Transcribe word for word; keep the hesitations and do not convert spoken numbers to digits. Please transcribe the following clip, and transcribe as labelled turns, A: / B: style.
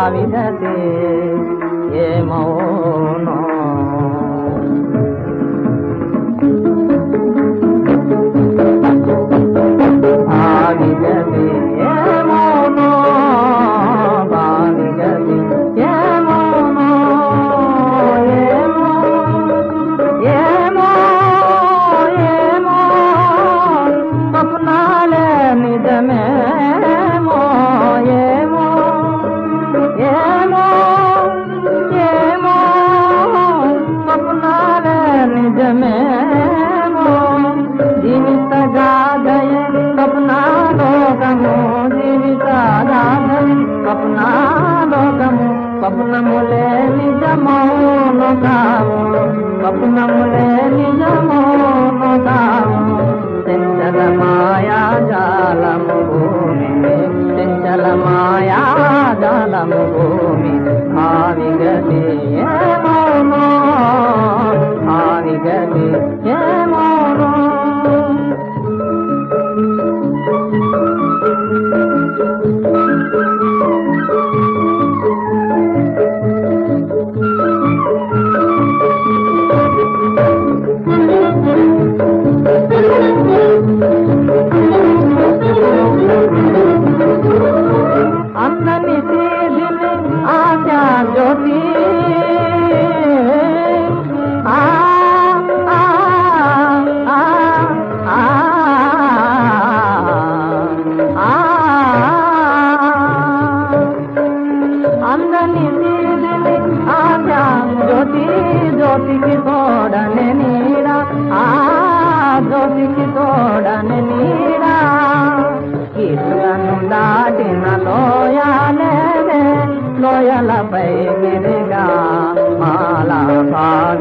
A: విగతి ఏమౌనో ఆ విగతి ఏమౌనో ఆ విగతి ఏమౌనో ఏమో ఏమో ఏమో స్వప్నాలే నిజమేమో ఏమో ఏమో ఏమో స్వప్నాలే నిజమేమో జీవిత గాథయే స్వప్నాలోకము జీవిత గాథయే స్వప్నాలోకము స్వప్నములే నిజమౌను కావు స్వప్నములే నిజమౌను కావు చంచల మాయాజాలము భూమి చంచల మాయాజాలము భూమి ఆ విగతి ఏమౌనో ఆ విగతి ఏమౌనో అందని తీదిని ఆశా జ్యోతి ఆ ఆ ఆ ఆ అందని తీదిని ఆశా జ్యోతి జ్యోతికి తోడని నీడా ఆ జ్యోతికి తోడని నీడా కీర్తులను దాటిన లోయాలే లోయలపై మెరుగా మాలా